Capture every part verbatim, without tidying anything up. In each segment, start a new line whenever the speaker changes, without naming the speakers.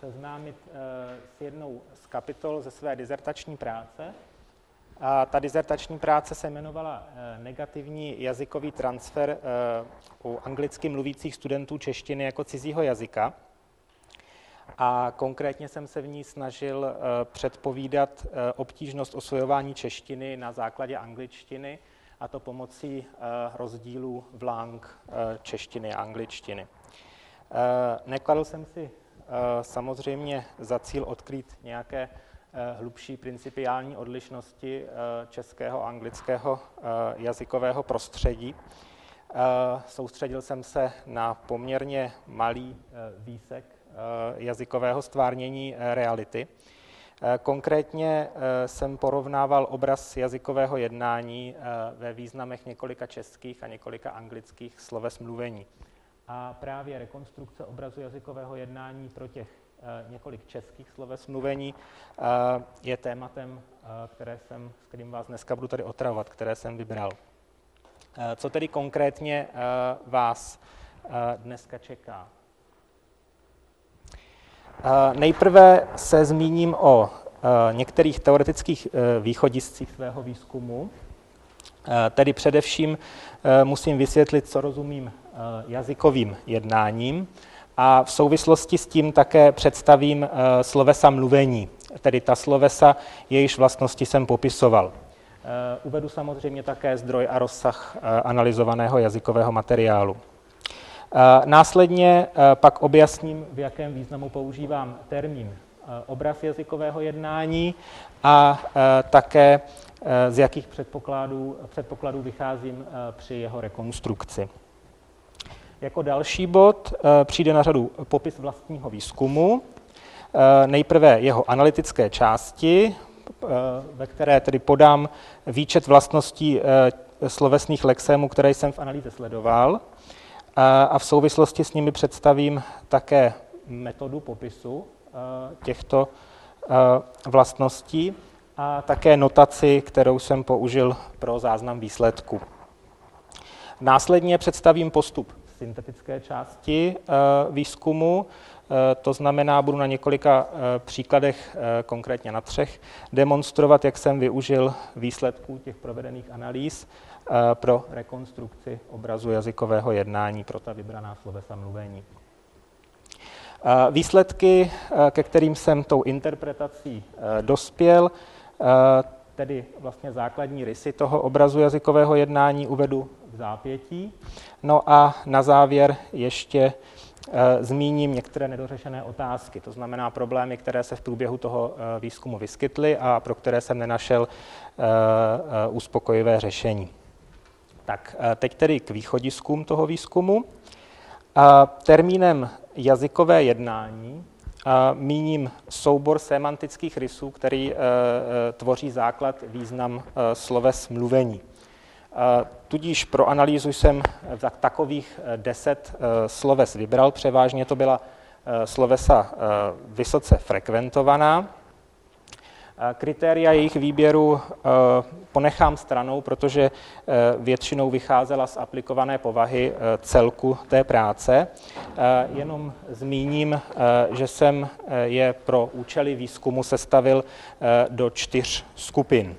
seznámit s jednou z kapitol ze své dizertační práce. A ta dizertační práce se jmenovala Negativní jazykový transfer u anglicky mluvících studentů češtiny jako cizího jazyka. A konkrétně jsem se v ní snažil předpovídat obtížnost osvojování češtiny na základě angličtiny, a to pomocí rozdílů vlang češtiny a angličtiny. Nekladl jsem si samozřejmě za cíl odkrýt nějaké hlubší principiální odlišnosti českého a anglického jazykového prostředí. Soustředil jsem se na poměrně malý výsek jazykového stvárnění reality. Konkrétně jsem porovnával obraz jazykového jednání ve významech několika českých a několika anglických sloves mluvení. A právě rekonstrukce obrazu jazykového jednání pro těch několik českých sloves mluvení je tématem, které jsem, s kterým vás dneska budu tady otravovat, které jsem vybral. Co tedy konkrétně vás dneska čeká? Nejprve se zmíním o některých teoretických východiscích svého výzkumu. Tedy především musím vysvětlit, co rozumím jazykovým jednáním, a v souvislosti s tím také představím slovesa mluvení, tedy ta slovesa, jejichž vlastnosti jsem popisoval. Uvedu samozřejmě také zdroj a rozsah analyzovaného jazykového materiálu. Následně pak objasním, v jakém významu používám termín obraz jazykového jednání a také z jakých předpokladů, předpokladů vycházím při jeho rekonstrukci. Jako další bod přijde na řadu popis vlastního výzkumu, nejprve jeho analytické části, ve které tedy podám výčet vlastností slovesných lexémů, které jsem v analýze sledoval, a v souvislosti s nimi představím také metodu popisu těchto vlastností a také notaci, kterou jsem použil pro záznam výsledku. Následně představím postup syntetické části výzkumu, to znamená, budu na několika příkladech, konkrétně na třech, demonstrovat, jak jsem využil výsledků těch provedených analýz pro rekonstrukci obrazu jazykového jednání pro ta vybraná slovesa mluvení. Výsledky, ke kterým jsem tou interpretací dospěl, tedy vlastně základní rysy toho obrazu jazykového jednání, uvedu v zápětí. No a na závěr ještě zmíním některé nedořešené otázky, to znamená problémy, které se v průběhu toho výzkumu vyskytly a pro které jsem nenašel uspokojivé řešení. Tak teď tedy k východiskům toho výzkumu. Termínem jazykové jednání míním soubor sémantických rysů, který tvoří základ význam sloves mluvení. Tudíž pro analýzu jsem takových deset sloves vybral, převážně to byla slovesa vysoce frekventovaná. Kritéria jejich výběru ponechám stranou, protože většinou vycházela z aplikované povahy celku té práce. Jenom zmíním, že jsem je pro účely výzkumu sestavil do čtyř skupin.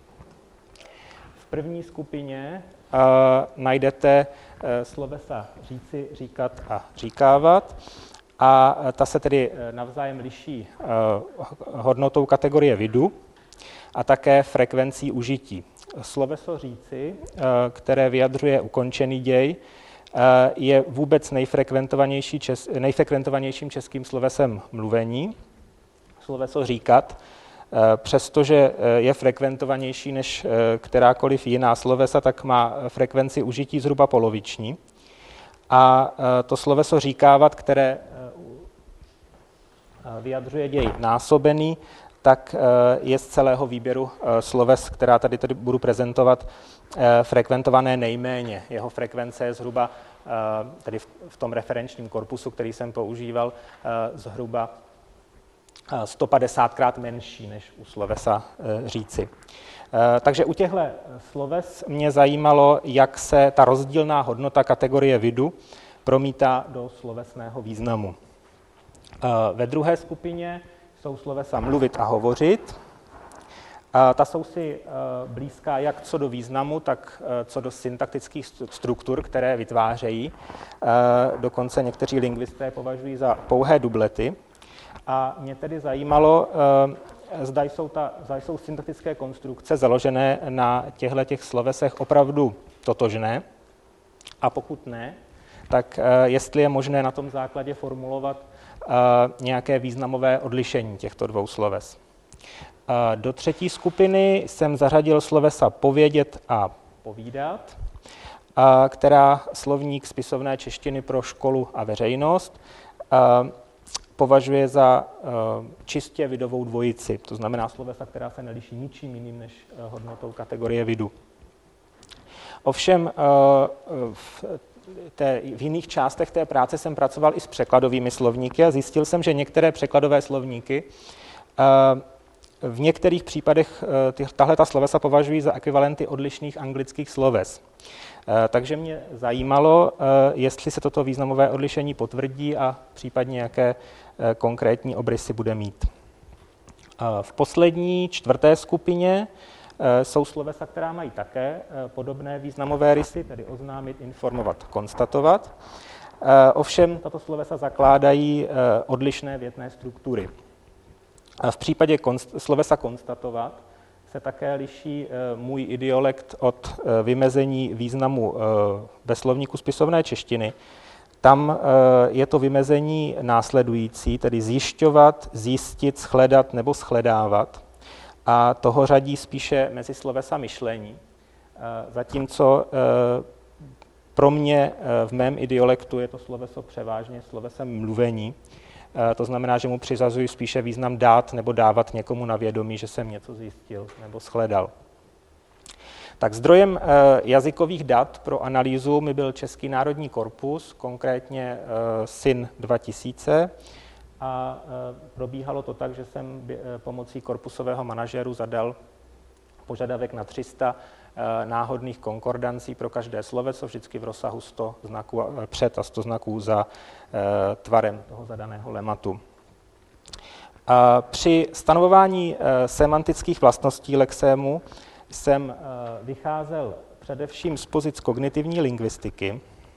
V první skupině najdete slovesa říci, říkat a říkávat. A ta se tedy navzájem liší hodnotou kategorie vidu a také frekvencí užití. Sloveso říci, které vyjadřuje ukončený děj, je vůbec nejfrekventovanější čes, nejfrekventovanějším českým slovesem mluvení. Sloveso říkat, přestože je frekventovanější než kterákoliv jiná slovesa, tak má frekvenci užití zhruba poloviční. A to sloveso říkávat, které vyjadřuje děj násobený, tak je z celého výběru sloves, která tady, tady budu prezentovat, frekventované nejméně. Jeho frekvence je zhruba, tedy v tom referenčním korpusu, který jsem používal, zhruba sto padesátkrát menší než u slovesa říci. Takže u těchto sloves mě zajímalo, jak se ta rozdílná hodnota kategorie vidu promítá do slovesného významu. Ve druhé skupině jsou slovesa mluvit a hovořit. Ta jsou si blízká jak co do významu, tak co do syntaktických struktur, které vytvářejí. Dokonce někteří lingvisté považují za pouhé dublety. A mě tedy zajímalo, zda jsou, ta, zda jsou syntaktické konstrukce založené na těchto slovesech opravdu totožné. A pokud ne, tak jestli je možné na tom základě formulovat nějaké významové odlišení těchto dvou sloves. Do třetí skupiny jsem zařadil slovesa povědět a povídat, která slovník spisovné češtiny pro školu a veřejnost považuje za čistě vidovou dvojici, to znamená slovesa, která se neliší ničím jiným než hodnotou kategorie vidu. Ovšem v, té, v jiných částech té práce jsem pracoval i s překladovými slovníky a zjistil jsem, že některé překladové slovníky v některých případech tahle ta slovesa považují za ekvivalenty odlišných anglických sloves. Takže mě zajímalo, jestli se toto významové odlišení potvrdí a případně jaké konkrétní obrysy bude mít. V poslední, čtvrté skupině jsou slovesa, která mají také podobné významové rysy, tedy oznámit, informovat, konstatovat. Ovšem tato slovesa zakládají odlišné větné struktury. V případě konst- slovesa konstatovat se také liší můj idiolekt od vymezení významu ve slovníku spisovné češtiny. Tam je to vymezení následující, tedy zjišťovat, zjistit, shledat nebo shledávat. A toho řadí spíše mezi slovesa myšlení. Zatímco pro mě v mém idiolektu je to sloveso převážně slovesem mluvení. To znamená, že mu přiřazuji spíše význam dát nebo dávat někomu na vědomí, že jsem něco zjistil nebo shledal. Tak zdrojem jazykových dat pro analýzu mi byl Český národní korpus, konkrétně S Y N dva tisíce. A probíhalo to tak, že jsem pomocí korpusového manažeru zadal požadavek na tři sta náhodných konkordancí pro každé sloveso, vždycky v rozsahu sto znaků před a sto znaků za tvarem toho zadaného lematu. Při stanovování semantických vlastností lexému jsem vycházel především z pozic kognitivní lingvistiky.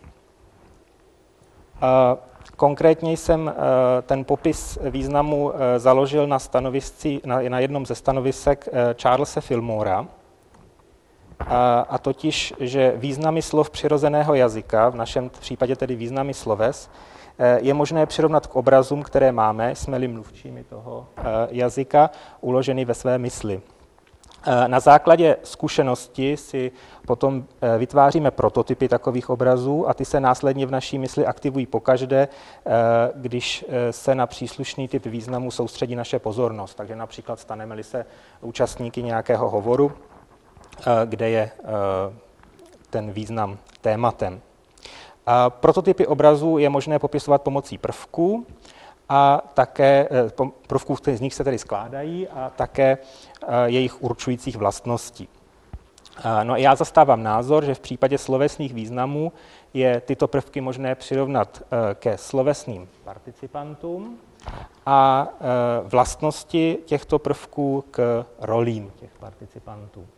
Konkrétně jsem ten popis významu založil na, na, na jednom ze stanovisek Charlese Fillmora, a, a totiž, že významy slov přirozeného jazyka, v našem případě tedy významy sloves, je možné přirovnat k obrazům, které máme, jsme-li mluvčími toho jazyka, uloženy ve své mysli. Na základě zkušenosti si potom vytváříme prototypy takových obrazů a ty se následně v naší mysli aktivují pokaždé, když se na příslušný typ významu soustředí naše pozornost. Takže například staneme-li se účastníky nějakého hovoru, kde je ten význam tématem. Prototypy obrazů je možné popisovat pomocí prvků, a také prvků, z nich se tedy skládají, a také jejich určujících vlastností. No a já zastávám názor, že v případě slovesných významů je tyto prvky možné přirovnat ke slovesným participantům a vlastnosti těchto prvků k rolím těch participantů.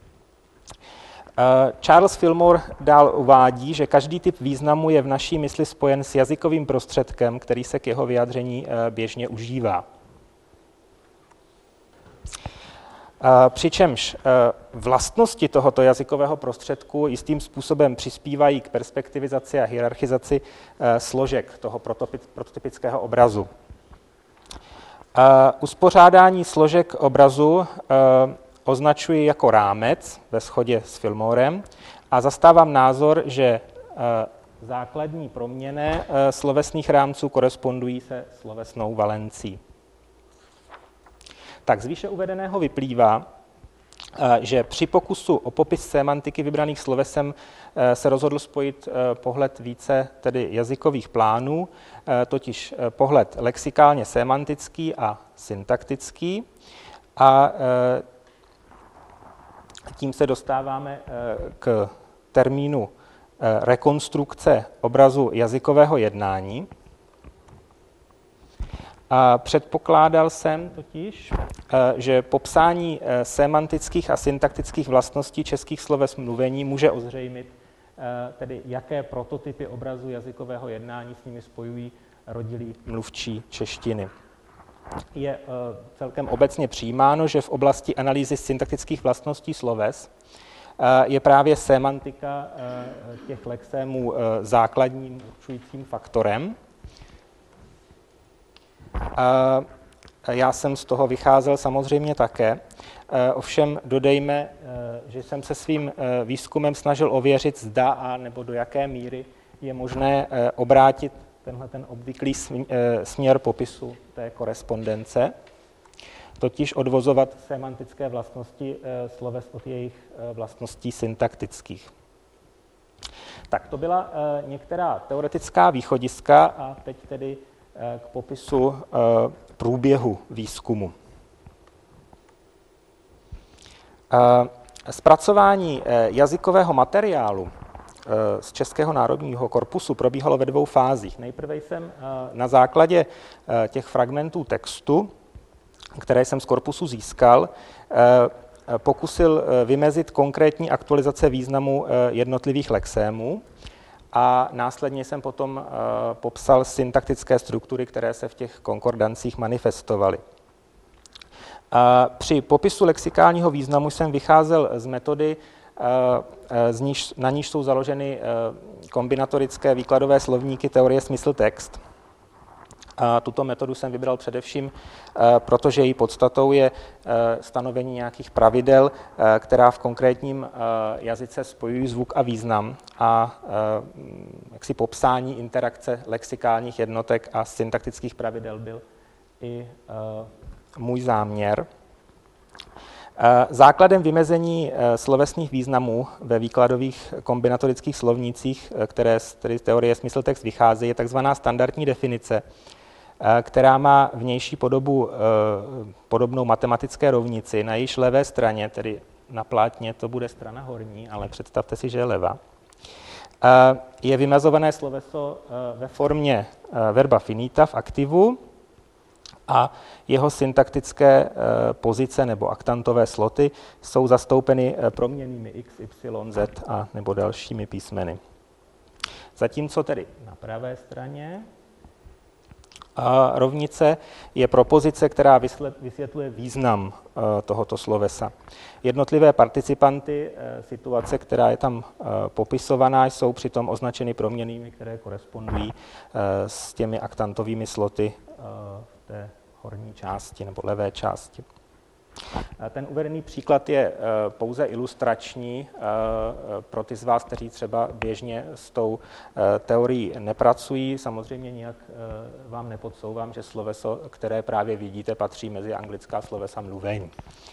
Charles Fillmore dál uvádí, že každý typ významu je v naší mysli spojen s jazykovým prostředkem, který se k jeho vyjádření běžně užívá. Přičemž vlastnosti tohoto jazykového prostředku jistým způsobem přispívají k perspektivizaci a hierarchizaci složek toho prototypického obrazu. Uspořádání složek obrazu označuji jako rámec ve shodě s Fillmorem a zastávám názor, že základní proměny slovesných rámců korespondují se slovesnou valencí. Tak z výše uvedeného vyplývá, že při pokusu o popis sémantiky vybraných slovesem se rozhodl spojit pohled více tedy jazykových plánů, totiž pohled lexikálně sémantický a syntaktický, a tím se dostáváme k termínu rekonstrukce obrazu jazykového jednání. A předpokládal jsem totiž, že popsání semantických a syntaktických vlastností českých sloves mluvení může ozřejmit, tedy jaké prototypy obrazu jazykového jednání s nimi spojují rodilí mluvčí češtiny. Je celkem obecně přijímáno, že v oblasti analýzy syntaktických vlastností sloves je právě semantika těch lexémů základním určujícím faktorem. Já jsem z toho vycházel samozřejmě také. Ovšem dodejme, že jsem se svým výzkumem snažil ověřit, zda a nebo do jaké míry je možné obrátit tenhle ten obvyklý směr popisu té korespondence, totiž odvozovat semantické vlastnosti sloves od jejich vlastností syntaktických. Tak to byla některá teoretická východiska a teď tedy k popisu průběhu výzkumu. Zpracování jazykového materiálu z Českého národního korpusu probíhalo ve dvou fázích. Nejprve jsem na základě těch fragmentů textu, které jsem z korpusu získal, pokusil vymezit konkrétní aktualizace významu jednotlivých lexémů a následně jsem potom popsal syntaktické struktury, které se v těch konkordancích manifestovaly. Při popisu lexikálního významu jsem vycházel z metody, z níž, na níž jsou založeny kombinatorické výkladové slovníky teorie smysl-text. Tuto metodu jsem vybral především, protože její podstatou je stanovení nějakých pravidel, která v konkrétním jazyce spojují zvuk a význam a jaksi popsání interakce lexikálních jednotek a syntaktických pravidel byl i můj záměr. Základem vymezení slovesních významů ve výkladových kombinatorických slovnících, které z teorie smysl-text vycházejí, je takzvaná standardní definice, která má vnější podobu podobnou matematické rovnici. Na jejíž levé straně, tedy na plátně, to bude strana horní, ale představte si, že je levá, je vymezované sloveso ve formě verba finita v aktivu a jeho syntaktické pozice nebo aktantové sloty jsou zastoupeny proměnnými x, y, z a nebo dalšími písmeny. Zatímco tedy na pravé straně a rovnice je propozice, která vysvětluje význam tohoto slovesa. Jednotlivé participanty situace, která je tam popisovaná, jsou přitom označeny proměnnými, které korespondují s těmi aktantovými sloty v té horní části nebo levé části. Ten uvedený příklad je pouze ilustrační pro ty z vás, kteří třeba běžně s tou teorií nepracují. Samozřejmě nijak vám nepodsouvám, že sloveso, které právě vidíte, patří mezi anglická slovesa mluvení.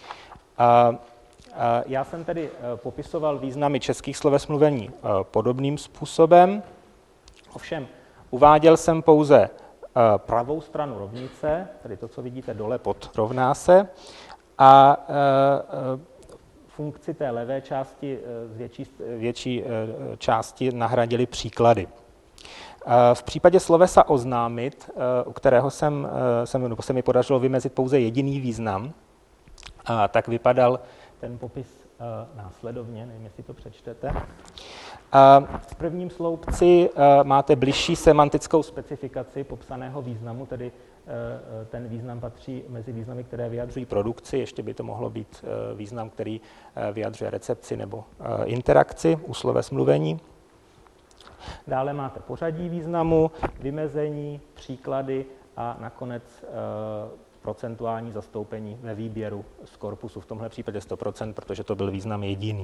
Já jsem tedy popisoval významy českých sloves mluvení podobným způsobem, ovšem uváděl jsem pouze pravou stranu rovnice, tedy to, co vidíte dole pod rovná se, a funkci té levé části z větší, větší části nahradili příklady. V případě slovesa oznámit, u kterého jsem, jsem, nebo se mi podařilo vymezit pouze jediný význam, tak vypadal ten popis následovně, nevím, jestli to přečtete. V prvním sloupci máte bližší semantickou specifikaci popsaného významu, tedy ten význam patří mezi významy, které vyjadřují produkci, ještě by to mohlo být význam, který vyjadřuje recepci nebo interakci u sloves mluvení. Dále máte pořadí významu, vymezení, příklady a nakonec procentuální zastoupení ve výběru z korpusu, v tomhle případě sto procent, protože to byl význam jediný.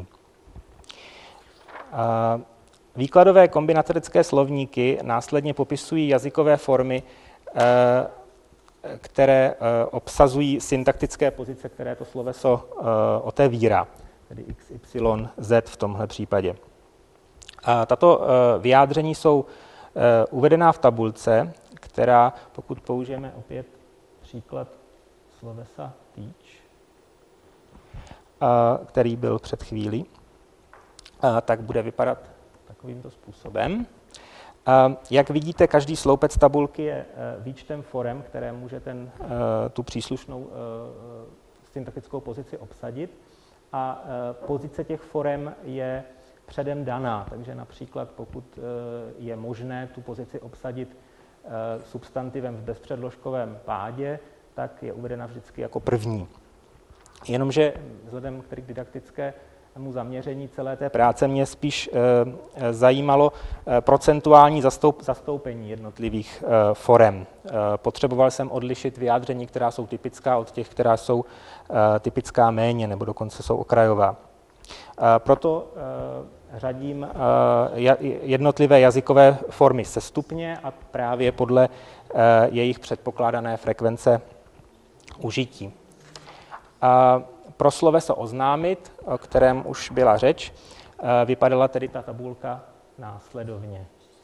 Výkladové kombinatorické slovníky následně popisují jazykové formy, které obsazují syntaktické pozice, které to sloveso otevírá, tedy x, y, z v tomhle případě. Tato vyjádření jsou uvedená v tabulce, která, pokud použijeme opět příklad slovesa teach, který byl před chvílí, tak bude vypadat takovýmto způsobem. Jak vidíte, každý sloupec tabulky je výčtem forem, které může ten, tu příslušnou syntaktickou pozici obsadit. A pozice těch forem je předem daná, takže například pokud je možné tu pozici obsadit substantivem v bezpředložkovém pádě, tak je uvedena vždycky jako první. Jenomže vzhledem k didaktickému zaměření celé té práce mě spíš e, zajímalo e, procentuální zastoup, zastoupení jednotlivých e, forem. E, potřeboval jsem odlišit vyjádření, která jsou typická, od těch, která jsou e, typická méně, nebo dokonce jsou okrajová. E, proto e, řadím e, jednotlivé jazykové formy sestupně a právě podle e, jejich předpokládané frekvence užití. A pro sloveso oznámit, o kterém už byla řeč, vypadala tedy ta tabulka následovně.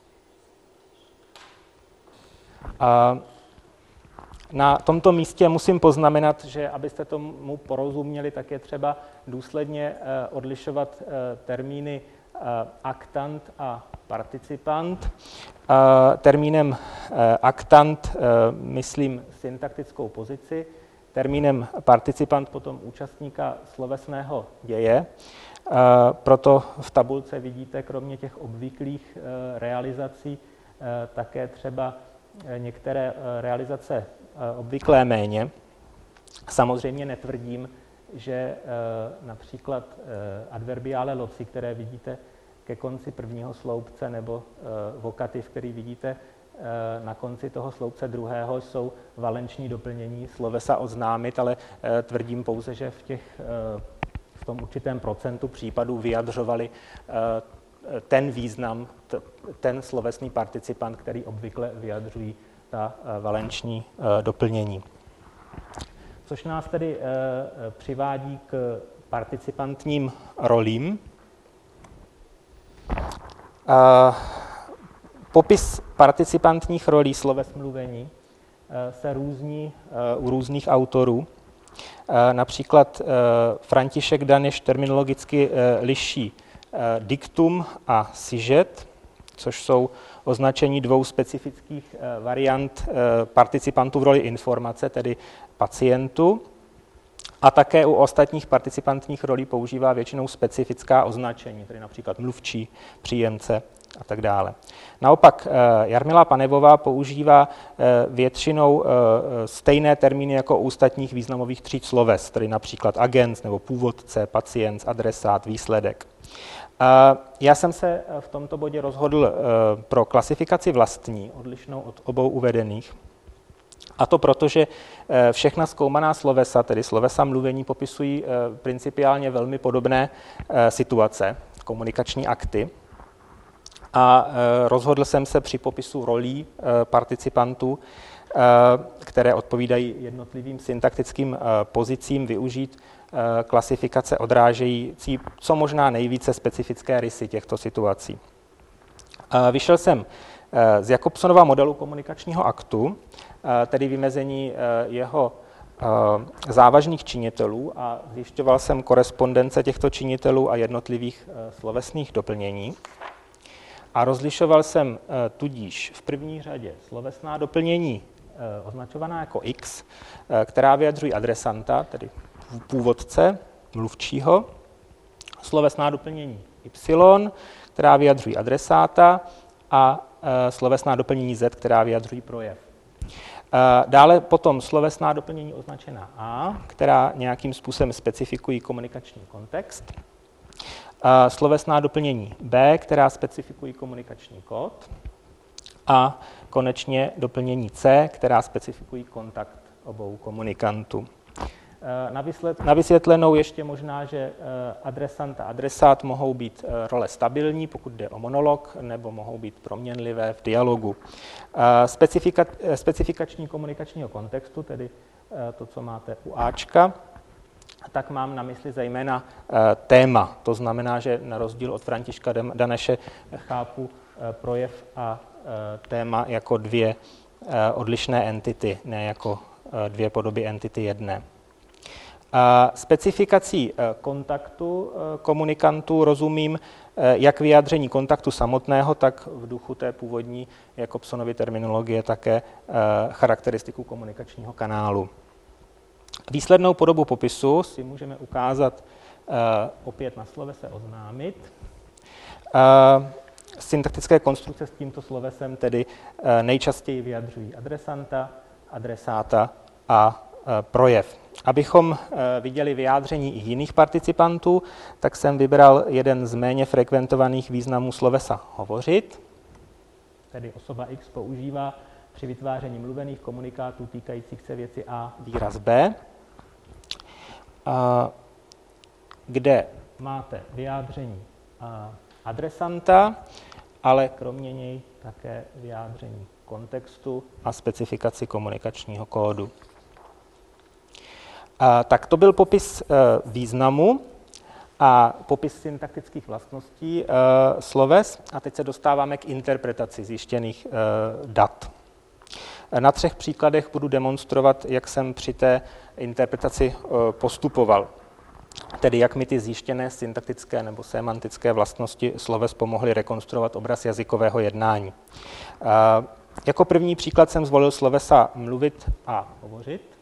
A na tomto místě musím poznamenat, že abyste tomu porozuměli, tak je třeba důsledně odlišovat termíny aktant a participant. Termínem aktant myslím syntaktickou pozici, termínem participant potom účastníka slovesného děje. Proto v tabulce vidíte kromě těch obvyklých realizací také třeba některé realizace obvyklé méně. Samozřejmě netvrdím, že například adverbiále loci, které vidíte ke konci prvního sloupce, nebo vokativ, který vidíte na konci toho sloupce druhého, jsou valenční doplnění slovesa oznámit, ale tvrdím pouze, že v, těch, v tom určitém procentu případů vyjadřovali ten význam, ten slovesný participant, který obvykle vyjadřují ta valenční doplnění. Což nás tedy přivádí k participantním rolím. Popis participantních rolí sloves mluvení se různí u různých autorů. Například František Daneš terminologicky liší diktum a sižet, což jsou označení dvou specifických variant participantů v roli informace, tedy pacientu. A také u ostatních participantních rolí používá většinou specifická označení, tedy například mluvčí, příjemce a tak dále. Naopak Jarmila Panevová používá většinou stejné termíny jako u ostatních významových tříd sloves, tedy například agent nebo původce, pacient, adresát, výsledek. Já jsem se v tomto bodě rozhodl pro klasifikaci vlastní, odlišnou od obou uvedených. A to proto, že všechna zkoumaná slovesa, tedy slovesa mluvení, popisují principiálně velmi podobné situace, komunikační akty. A rozhodl jsem se při popisu rolí participantů, které odpovídají jednotlivým syntaktickým pozicím, využít klasifikace odrážející co možná nejvíce specifické rysy těchto situací. Vyšel jsem z Jakobsonova modelu komunikačního aktu, tedy vymezení jeho závažných činitelů, a zjišťoval jsem korespondence těchto činitelů a jednotlivých slovesných doplnění. A rozlišoval jsem tudíž v první řadě slovesná doplnění označovaná jako X, která vyjadřují adresanta, tedy původce, mluvčího, slovesná doplnění Y, která vyjadřují adresáta, a slovesná doplnění Z, která vyjadřují projev. Dále potom slovesná doplnění označená A, která nějakým způsobem specifikují komunikační kontext. Slovesná doplnění B, která specifikují komunikační kód. A konečně doplnění C, která specifikují kontakt obou komunikantů. Na vysvětlenou ještě možná, že adresant a adresát mohou být role stabilní, pokud jde o monolog, nebo mohou být proměnlivé v dialogu. Specifika, specifikační komunikačního kontextu, tedy to, co máte u Ačka, tak mám na mysli zejména téma. To znamená, že na rozdíl od Františka Daneše chápu projev a téma jako dvě odlišné entity, ne jako dvě podoby entity jedné. Specifikací kontaktu komunikantů rozumím jak vyjádření kontaktu samotného, tak v duchu té původní Jacobsonovy terminologie také charakteristiku komunikačního kanálu. Výslednou podobu popisu si můžeme ukázat opět na slovese oznámit. Syntaktické konstrukce s tímto slovesem tedy nejčastěji vyjadřují adresanta, adresáta a projev. Abychom viděli vyjádření i jiných participantů, tak jsem vybral jeden z méně frekventovaných významů slovesa hovořit, tedy osoba X používá při vytváření mluvených komunikátů týkajících se věci A výraz B, kde máte vyjádření adresanta, ale kromě něj také vyjádření kontextu a specifikaci komunikačního kódu. Tak to byl popis významu a popis syntaktických vlastností sloves. A teď se dostáváme k interpretaci zjištěných dat. Na třech příkladech budu demonstrovat, jak jsem při té interpretaci postupoval. Tedy jak mi ty zjištěné syntaktické nebo semantické vlastnosti sloves pomohly rekonstruovat obraz jazykového jednání. Jako první příklad jsem zvolil slovesa mluvit a hovořit.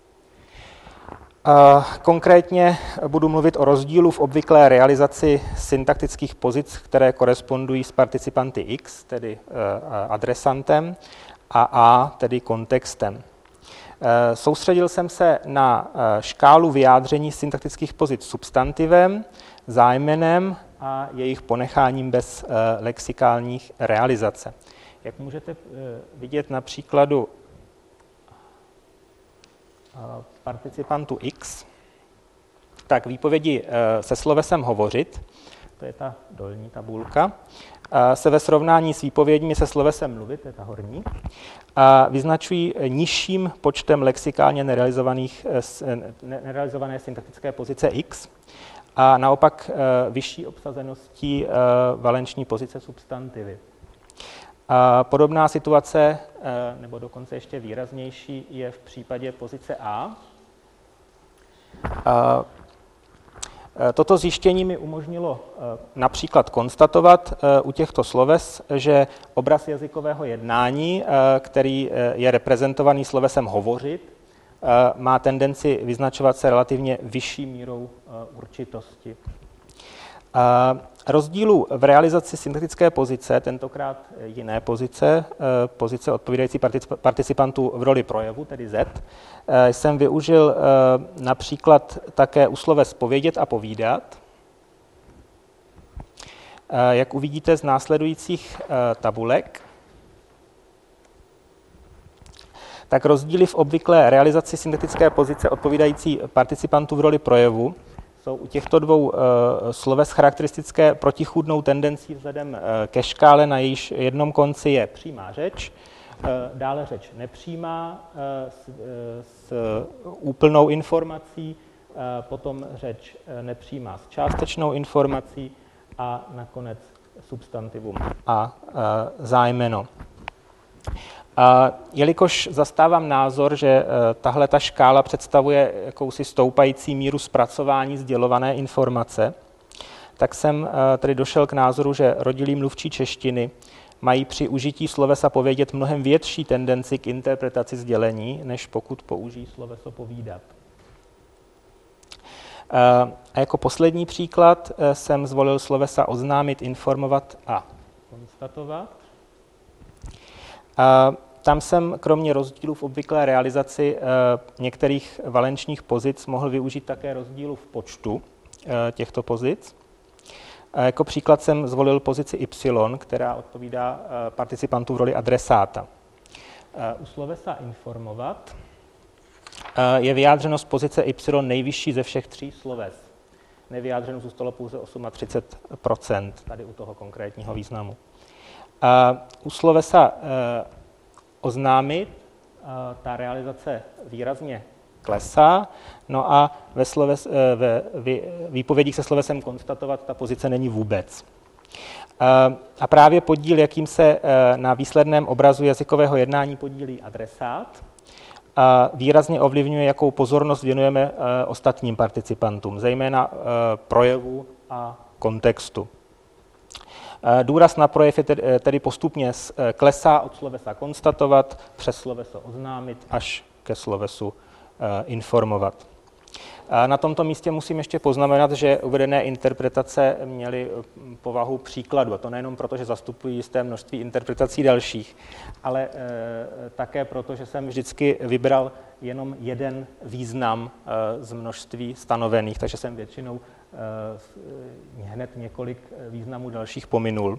Konkrétně budu mluvit o rozdílu v obvyklé realizaci syntaktických pozic, které korespondují s participanty X, tedy adresantem, a A, tedy kontextem. Soustředil jsem se na škálu vyjádření syntaktických pozic substantivem, zájmenem a jejich ponecháním bez lexikálních realizace. Jak můžete vidět na příkladu participantu X, tak výpovědi se slovesem hovořit, to je ta dolní tabulka, se ve srovnání s výpověďmi se slovesem mluvit, to je ta horní, vyznačují nižším počtem lexikálně nerealizovaných, nerealizované syntaktické pozice X a naopak vyšší obsazeností valenční pozice substantivy. Podobná situace, nebo dokonce ještě výraznější, je v případě pozice A. Toto zjištění mi umožnilo například konstatovat u těchto sloves, že obraz jazykového jednání, který je reprezentovaný slovesem hovořit, má tendenci vyznačovat se relativně vyšší mírou určitosti. Rozdílů v realizaci syntaktické pozice, tentokrát jiné pozice, pozice odpovídající participantů v roli projevu, tedy Z, jsem využil například také u sloves povědět a povídat. Jak uvidíte z následujících tabulek, tak rozdíly v obvyklé realizaci syntaktické pozice odpovídající participantů v roli projevu jsou u těchto dvou uh, sloves charakteristické protichůdnou tendencí vzhledem uh, ke škále, na jejíž jednom konci je přímá řeč, uh, dále řeč nepřímá uh, s, uh, s úplnou informací, uh, potom řeč uh, nepřímá s částečnou informací a nakonec substantivum a uh, zájmeno. A jelikož zastávám názor, že tahle ta škála představuje jakousi stoupající míru zpracování sdělované informace, tak jsem tedy došel k názoru, že rodilí mluvčí češtiny mají při užití slovesa povědět mnohem větší tendenci k interpretaci sdělení, než pokud použijí sloveso povídat. A jako poslední příklad jsem zvolil slovesa oznámit, informovat a konstatovat. A tam jsem kromě rozdílů v obvyklé realizaci některých valenčních pozic mohl využít také rozdílu v počtu těchto pozic. A jako příklad jsem zvolil pozici Y, která odpovídá participantů v roli adresáta. U slovesa informovat je vyjádřenost pozice Y nejvyšší ze všech tří sloves. Nevyjádřeno zůstalo pouze třicet osm procent tady u toho konkrétního významu. U slovesa oznámit ta realizace výrazně klesá, no a ve, sloves, ve výpovědích se slovesem konstatovat ta pozice není vůbec. A právě podíl, jakým se na výsledném obrazu jazykového jednání podílí adresát, a výrazně ovlivňuje, jakou pozornost věnujeme ostatním participantům, zejména projevu a kontextu. Důraz na projev je tedy postupně klesá od slovesa konstatovat přes sloveso oznámit až ke slovesu informovat. Na tomto místě musím ještě poznamenat, že uvedené interpretace měly povahu příkladu, a to nejenom proto, že zastupují jisté množství interpretací dalších, ale e, také proto, že jsem vždycky vybral jenom jeden význam e, z množství stanovených, takže jsem většinou e, hned několik významů dalších pominul.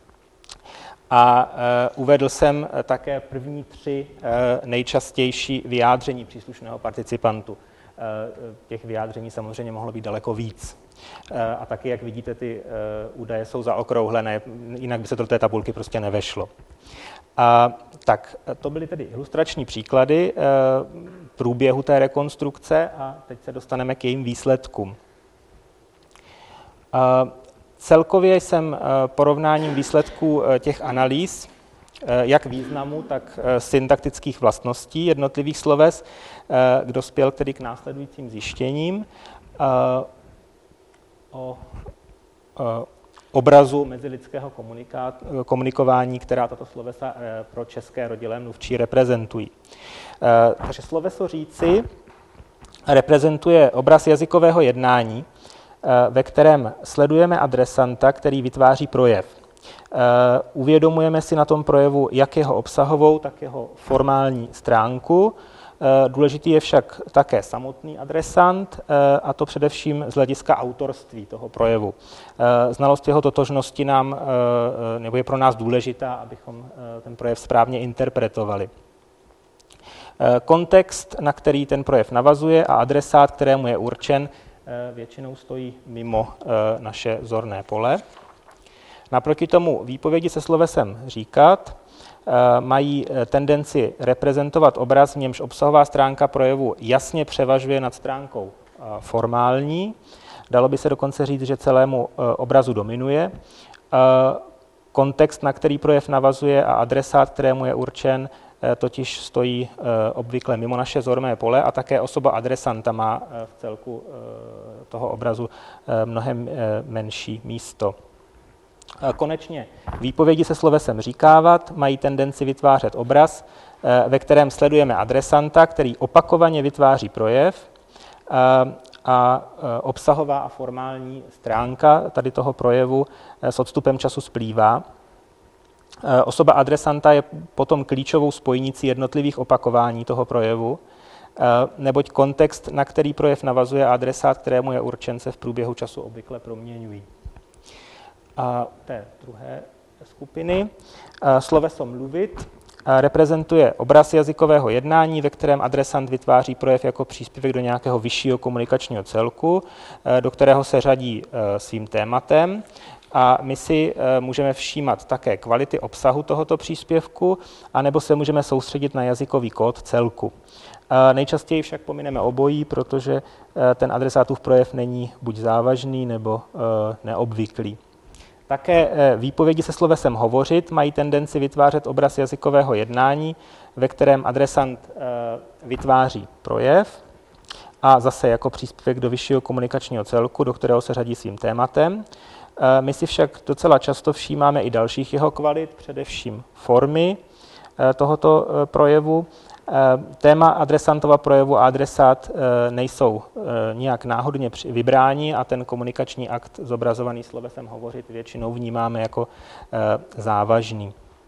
A e, uvedl jsem také první tři e, nejčastější vyjádření příslušného participantu. Těch vyjádření samozřejmě mohlo být daleko víc. A taky, jak vidíte, ty údaje jsou zaokrouhlené, jinak by se to do té tabulky prostě nevešlo. A, tak to byly tedy ilustrační příklady průběhu té rekonstrukce a teď se dostaneme k jejím výsledkům. A celkově jsem porovnáním výsledků těch analýz, jak významu, tak syntaktických vlastností jednotlivých sloves, dospěl tedy k následujícím zjištěním o obrazu mezilidského komunikování, která tato slovesa pro české rodilé mluvčí reprezentují. Takže sloveso říci reprezentuje obraz jazykového jednání, ve kterém sledujeme adresanta, který vytváří projev. Uh, uvědomujeme si na tom projevu jak jeho obsahovou, tak jeho formální stránku. Uh, důležitý je však také samotný adresant, uh, a to především z hlediska autorství toho projevu. Uh, znalost jeho totožnosti nám, uh, nebo je pro nás důležitá, abychom uh, ten projev správně interpretovali. Uh, kontext, na který ten projev navazuje, a adresát, kterému je určen, uh, většinou stojí mimo uh, naše zorné pole. Naproti tomu výpovědi se slovesem říkat mají tendenci reprezentovat obraz, v němž obsahová stránka projevu jasně převažuje nad stránkou formální. Dalo by se dokonce říct, že celému obrazu dominuje. Kontext, na který projev navazuje, a adresát, kterému je určen, totiž stojí obvykle mimo naše zorné pole, a také osoba adresanta má v celku toho obrazu mnohem menší místo. Konečně výpovědi se slovesem říkávat mají tendenci vytvářet obraz, ve kterém sledujeme adresanta, který opakovaně vytváří projev, a obsahová a formální stránka tady toho projevu s odstupem času splývá. Osoba adresanta je potom klíčovou spojnicí jednotlivých opakování toho projevu, neboť kontext, na který projev navazuje, a adresát, kterému je určen, se v průběhu času obvykle proměňují. A té druhé skupiny sloveso mluvit reprezentuje obraz jazykového jednání, ve kterém adresant vytváří projev jako příspěvek do nějakého vyššího komunikačního celku, do kterého se řadí svým tématem. A my si můžeme všímat také kvality obsahu tohoto příspěvku, anebo se můžeme soustředit na jazykový kód celku. Nejčastěji však pomineme obojí, protože ten adresátův projev není buď závažný, nebo neobvyklý. Také výpovědi se slovesem hovořit mají tendenci vytvářet obraz jazykového jednání, ve kterém adresant vytváří projev, a zase jako příspěvek do vyššího komunikačního celku, do kterého se řadí svým tématem. My si však docela často všímáme i dalších jeho kvalit, především formy tohoto projevu. Téma adresantova projevu a adresát nejsou nijak náhodně vybráni, a ten komunikační akt zobrazovaný slovesem hovořit většinou vnímáme jako závažný.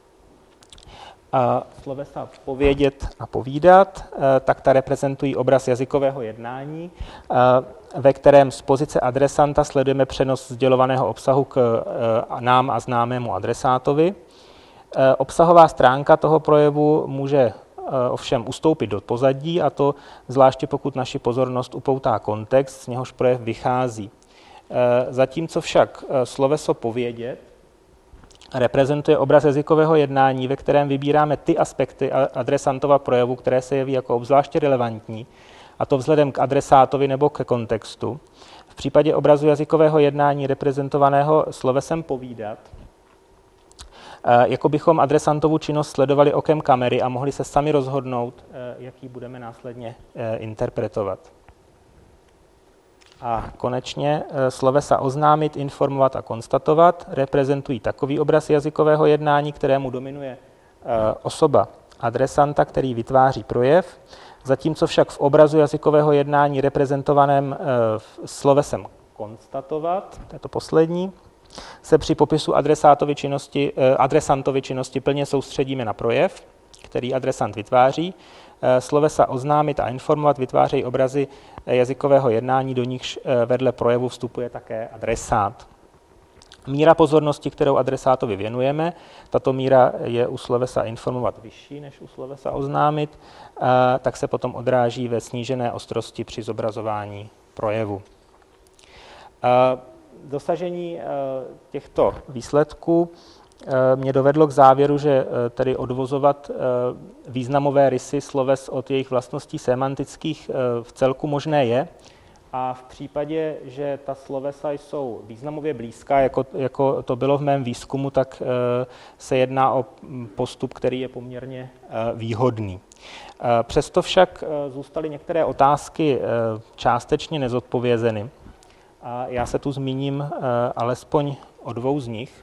Slovesa povědět a povídat, tak ta reprezentují obraz jazykového jednání, ve kterém z pozice adresanta sledujeme přenos sdělovaného obsahu k nám a známému adresátovi. Obsahová stránka toho projevu může ovšem ustoupit do pozadí, a to zvláště pokud naši pozornost upoutá kontext, z něhož projev vychází. Zatímco však sloveso povědět reprezentuje obraz jazykového jednání, ve kterém vybíráme ty aspekty adresantova projevu, které se jeví jako obzvláště relevantní, a to vzhledem k adresátovi nebo ke kontextu. V případě obrazu jazykového jednání reprezentovaného slovesem povídat jako bychom adresantovu činnost sledovali okem kamery a mohli se sami rozhodnout, jak ji budeme následně interpretovat. A konečně slovesa oznámit, informovat a konstatovat reprezentují takový obraz jazykového jednání, kterému dominuje osoba adresanta, který vytváří projev, zatímco však v obrazu jazykového jednání reprezentovaném slovesem konstatovat, to je to poslední, se při popisu adresátovy činnosti, adresantovy činnosti plně soustředíme na projev, který adresant vytváří. Slovesa oznámit a informovat vytvářejí obrazy jazykového jednání, do nichž vedle projevu vstupuje také adresát. Míra pozornosti, kterou adresátovi věnujeme, tato míra je u slovesa informovat vyšší než u slovesa oznámit, tak se potom odráží ve snížené ostrosti při zobrazování projevu. Dosažení těchto výsledků mě dovedlo k závěru, že tedy odvozovat významové rysy sloves od jejich vlastností semantických v celku možné je. A v případě, že ta slovesa jsou významově blízká, jako, jako to bylo v mém výzkumu, tak se jedná o postup, který je poměrně výhodný. Přesto však zůstaly některé otázky částečně nezodpovězeny. A já se tu zmíním alespoň o dvou z nich.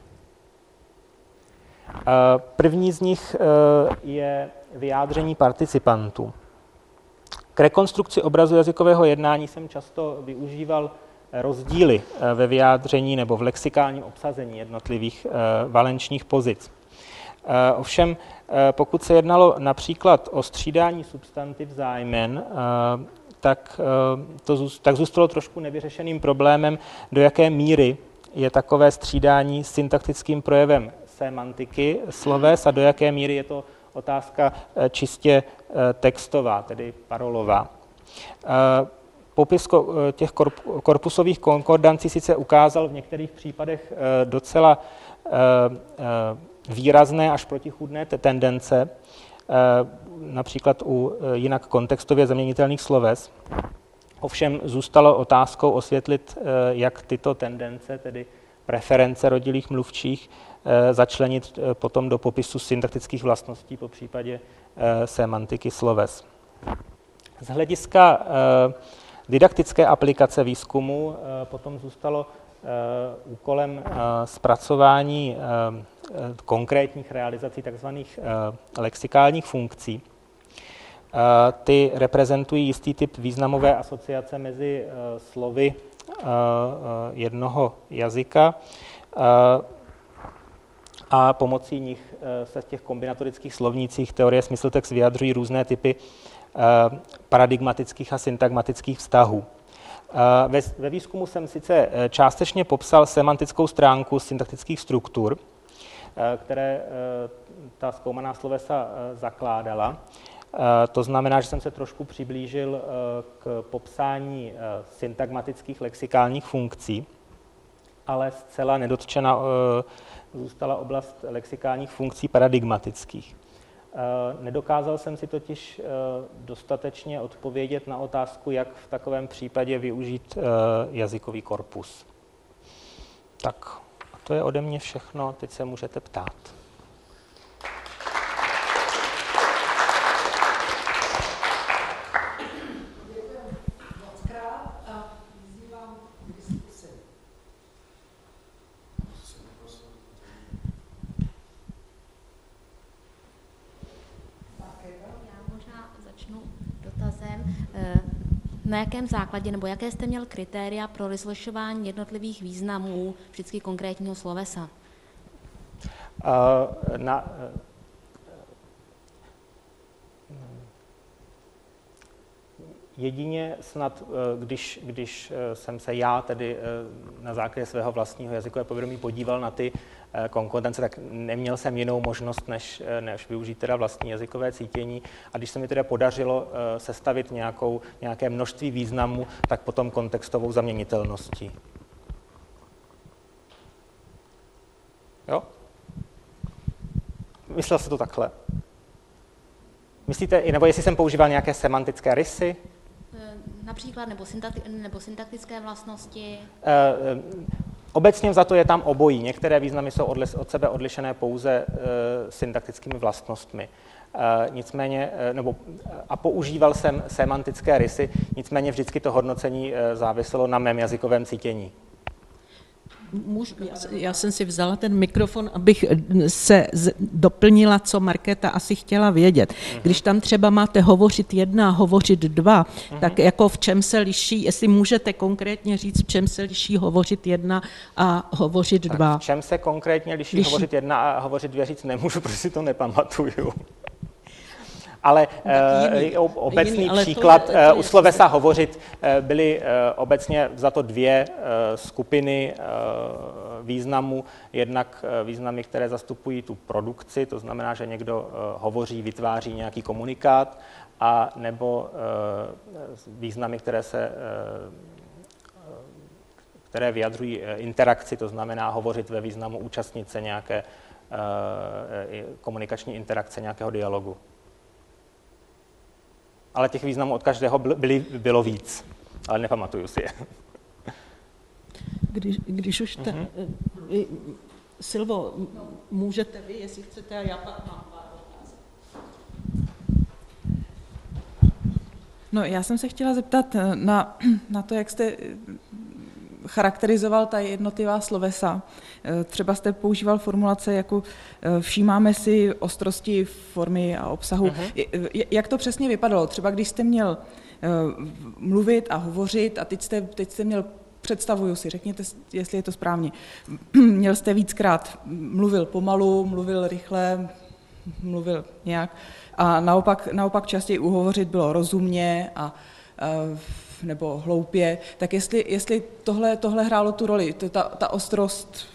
První z nich je vyjádření participantů. K rekonstrukci obrazu jazykového jednání jsem často využíval rozdíly ve vyjádření nebo v lexikálním obsazení jednotlivých valenčních pozic. Ovšem, pokud se jednalo například o střídání substantiv zájmen, tak, to, tak zůstalo trošku nevyřešeným problémem, do jaké míry je takové střídání syntaktickým projevem semantiky sloves a do jaké míry je to otázka čistě textová, tedy parolová. Popis těch korpusových konkordancí sice ukázal v některých případech docela výrazné až protichůdné tendence, například u jinak kontextově zaměnitelných sloves. Ovšem zůstalo otázkou osvětlit, jak tyto tendence, tedy preference rodilých mluvčích, začlenit potom do popisu syntaktických vlastností, po případě semantiky sloves. Z hlediska didaktické aplikace výzkumu potom zůstalo úkolem zpracování konkrétních realizací tzv. Lexikálních funkcí. Ty reprezentují jistý typ významové asociace mezi slovy jednoho jazyka a pomocí nich se v těch kombinatorických slovnících teorie smysl-text vyjadřují různé typy paradigmatických a syntagmatických vztahů. Ve, ve výzkumu jsem sice částečně popsal semantickou stránku syntaktických struktur, které ta zkoumaná slovesa zakládala. To znamená, že jsem se trošku přiblížil k popsání syntagmatických lexikálních funkcí, ale zcela nedotčena zůstala oblast lexikálních funkcí paradigmatických. Nedokázal jsem si totiž dostatečně odpovědět na otázku, jak v takovém případě využít jazykový korpus. Tak, to je ode mě všechno, teď se můžete ptát.
Na jakém základě nebo jaké jste měl kritéria pro rozlišování jednotlivých významů vždycky konkrétního slovesa?
Uh, na, uh, jedině snad, když, když jsem se já tedy na základě svého vlastního jazykové povědomí podíval na ty konkordance, tak neměl jsem jinou možnost, než, než využít teda vlastní jazykové cítění. A když se mi teda podařilo sestavit nějakou, nějaké množství významů, tak potom kontextovou zaměnitelností. Jo? Myslel jsi to takhle? Myslíte, nebo jestli jsem používal nějaké semantické rysy?
Například, nebo, syntakti- nebo syntaktické vlastnosti?
Obecně za to je tam obojí. Některé významy jsou od sebe odlišené pouze e, syntaktickými vlastnostmi. E, nicméně, e, nebo, a používal jsem semantické rysy, nicméně vždycky to hodnocení e, záviselo na mém jazykovém cítění.
Můžu, já, já jsem si vzala ten mikrofon, abych se z, doplnila, co Markéta asi chtěla vědět. Uh-huh. Když tam třeba máte hovořit jedna, hovořit dva, uh-huh. tak jako v čem se liší, jestli můžete konkrétně říct, v čem se liší hovořit jedna a hovořit
tak
dva.
V čem se konkrétně liší, liší hovořit jedna a hovořit dvě říct nemůžu, protože si to nepamatuju. Ale jiný, uh, obecný jiný, ale příklad, to je, to je, u slovesa hovořit byly uh, obecně za to dvě uh, skupiny uh, významů. Jednak uh, významy, které zastupují tu produkci, to znamená, že někdo uh, hovoří, vytváří nějaký komunikát, a nebo uh, významy, které se uh, které vyjadřují interakci, to znamená hovořit ve významu účastnit se nějaké uh, komunikační interakce, nějakého dialogu. Ale těch významů od každého byly, bylo víc, ale nepamatuju si je.
Když, když už ta, uh-huh. vy, Silvo, můžete vy, jestli chcete, a já pak mám pár otázek.
No, já jsem se chtěla zeptat na, na to, jak jste charakterizoval ta jednotlivá slovesa. Třeba jste používal formulace jako všímáme si ostrosti formy a obsahu. Uh-huh. Jak to přesně vypadalo? Třeba když jste měl mluvit a hovořit a teď jste, teď jste měl, představuju si, řekněte, jestli je to správně, měl jste víckrát, mluvil pomalu, mluvil rychle, mluvil nějak a naopak, naopak častěji uhovořit bylo rozumně a nebo hloupě, tak jestli, jestli tohle, tohle hrálo tu roli, to, ta, ta ostrost,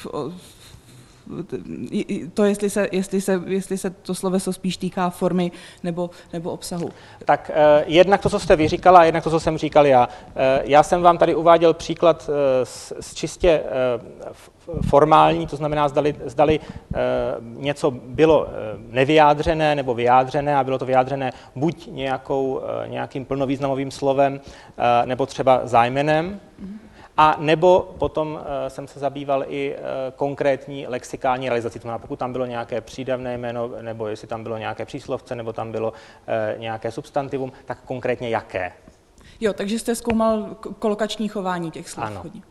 to jestli se, jestli, se, jestli se to sloveso spíš týká formy nebo, nebo obsahu.
Tak eh, jednak to, co jste vy říkala, a jednak to, co jsem říkal já. Eh, já jsem vám tady uváděl příklad eh, z, z čistě eh, formální, to znamená, zdali, zdali eh, něco bylo nevyjádřené nebo vyjádřené a bylo to vyjádřené buď nějakou, eh, nějakým plnovýznamovým slovem eh, nebo třeba zájmenem, mm-hmm. A nebo potom uh, jsem se zabýval i uh, konkrétní lexikální realizací. To znamená, pokud tam bylo nějaké přídavné jméno, nebo jestli tam bylo nějaké příslovce, nebo tam bylo uh, nějaké substantivum, tak konkrétně jaké.
Jo, takže jste zkoumal kolokační chování těch slov.
Ano.
Hodně.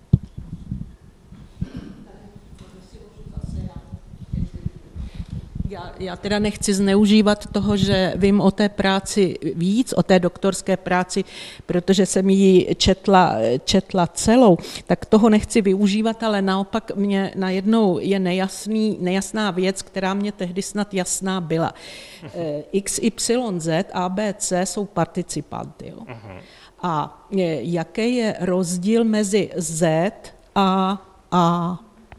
Já, já teda nechci zneužívat toho, že vím o té práci víc, o té doktorské práci, protože jsem ji četla, četla celou, tak toho nechci využívat, ale naopak mě najednou je nejasný, nejasná věc, která mě tehdy snad jasná byla. X, Y, Z, A, B, C jsou participanty. Jo? A jaký je rozdíl mezi Z a A?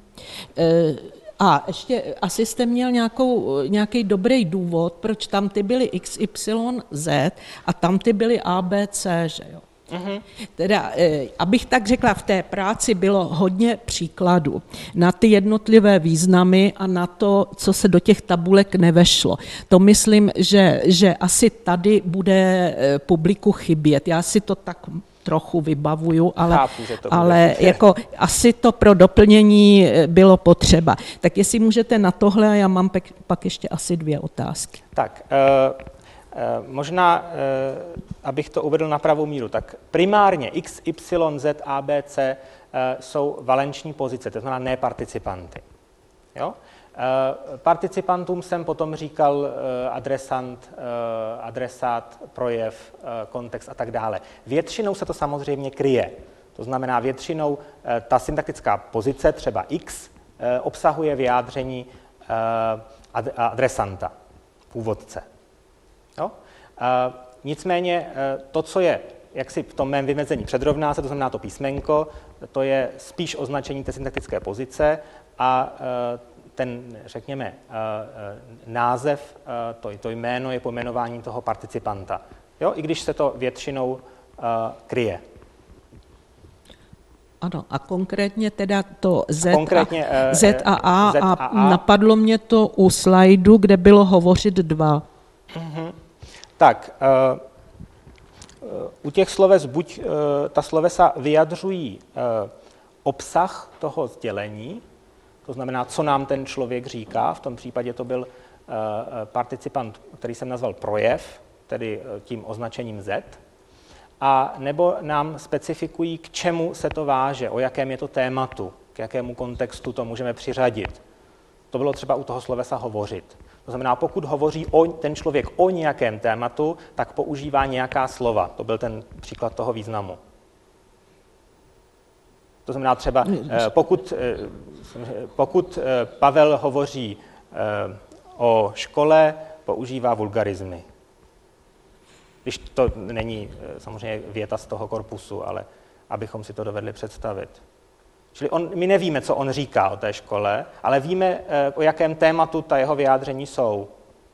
A ještě asi jste měl nějakou, nějaký dobrý důvod, proč tam ty byly X, Y, Z a tam ty byly A, B, C, že jo? Uh-huh. Teda, abych tak řekla, v té práci bylo hodně příkladů na ty jednotlivé významy a na to, co se do těch tabulek nevešlo. To myslím, že, že asi tady bude publiku chybět. Já si to tak trochu vybavuju, ale,
Chápu,
ale jako asi to pro doplnění bylo potřeba. Tak jestli můžete na tohle, a já mám pak, pak ještě asi dvě otázky.
Tak, uh, uh, možná, uh, abych to uvedl na pravou míru, tak primárně X, Y, Z, A, B, C uh, jsou valenční pozice, to znamená ne participanty. Jo? Uh, participantům jsem potom říkal uh, adresant, uh, adresát, projev, uh, kontext a tak dále. Většinou se to samozřejmě kryje. To znamená, většinou uh, ta syntaktická pozice, třeba X, uh, obsahuje vyjádření uh, ad- adresanta, původce. Jo? Uh, nicméně uh, to, co je jaksi v tom mém vymezení předrovná se, to znamená to písmenko, to je spíš označení té syntaktické pozice a uh, ten, řekněme, název, to, to jméno je pojmenování toho participanta. Jo? I když se to většinou uh, kryje.
Ano, a konkrétně teda to Z,
konkrétně,
a, Z a A,
Z a,
a napadlo mě to u slajdu, kde bylo hovořit dva.
Uh-huh. Tak, uh, u těch sloves buď uh, ta slovesa vyjadřují uh, obsah toho sdělení, to znamená, co nám ten člověk říká, v tom případě to byl uh, participant, který jsem nazval projev, tedy tím označením Z, a nebo nám specifikují, k čemu se to váže, o jakém je to tématu, k jakému kontextu to můžeme přiřadit. To bylo třeba u toho slovesa hovořit. To znamená, pokud hovoří o, ten člověk o nějakém tématu, tak používá nějaká slova. To byl ten příklad toho významu. To znamená třeba, pokud, pokud Pavel hovoří o škole, používá vulgarizmy. Když to není samozřejmě věta z toho korpusu, ale abychom si to dovedli představit. Čili on, my nevíme, co on říká o té škole, ale víme, o jakém tématu ta jeho vyjádření jsou.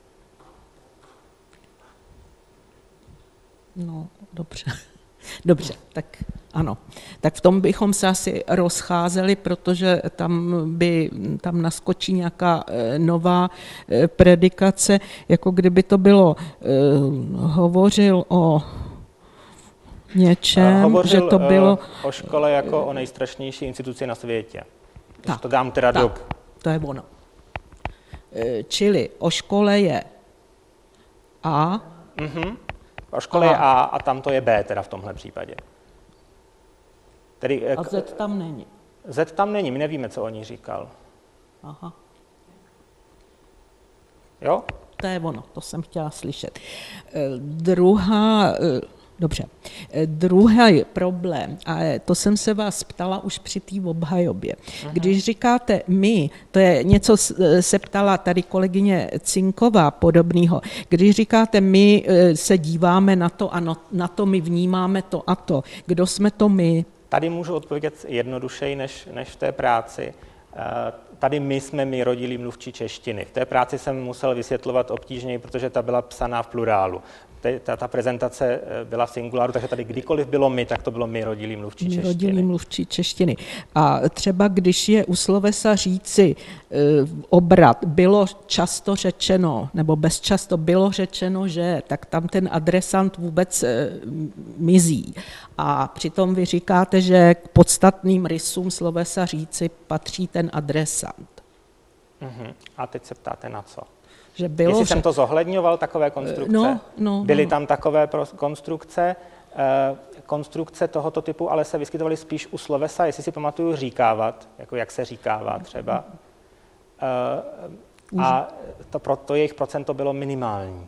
No, dobře. Dobře, tak ano. Tak v tom bychom se asi rozcházeli, protože tam by tam naskočí nějaká nová predikace, jako kdyby to bylo, hovořil o něčem,
Hovořil
že to bylo...
o škole jako o nejstrašnější instituci na světě.
Tak,
to dám teda
tak,
do...
to je ono. Čili o škole je A.
Mm-hmm. O škole je A a tam to je B teda v tomhle případě. Tedy,
a Z tam není.
Z tam není, my nevíme, co o ní říkal.
Aha.
Jo?
To je ono, to jsem chtěla slyšet. Druhá... Dobře. Druhý problém, a to jsem se vás ptala už při té obhajobě. Když říkáte my, to je něco, se ptala tady kolegyně Cinková podobného, když říkáte my se díváme na to a na to my vnímáme to a to, kdo jsme to my?
Tady můžu odpovědět jednodušeji než, než v té práci. Tady my jsme my rodilí mluvčí češtiny. V té práci jsem musel vysvětlovat obtížněji, protože ta byla psaná v plurálu. Ta, ta prezentace byla v singuláru, takže tady kdykoliv bylo my, tak to bylo my rodilí mluvčí češtiny.
My rodilí mluvčí češtiny. A třeba když je u slovesa říci e, obrat, bylo často řečeno, nebo bezčasto bylo řečeno, že, tak tam ten adresant vůbec e, mizí. A přitom vy říkáte, že k podstatným rysům slovesa říci patří ten adresant.
Uh-huh. A teď se ptáte na co?
Že bylo,
Jestli
že...
jsem to zohledňoval, takové konstrukce?
No, no,
Byly
no.
tam takové konstrukce, konstrukce tohoto typu, ale se vyskytovaly spíš u slovesa, jestli si pamatuju říkávat, jako jak se říkává třeba. A to, pro, to jejich procento bylo minimální.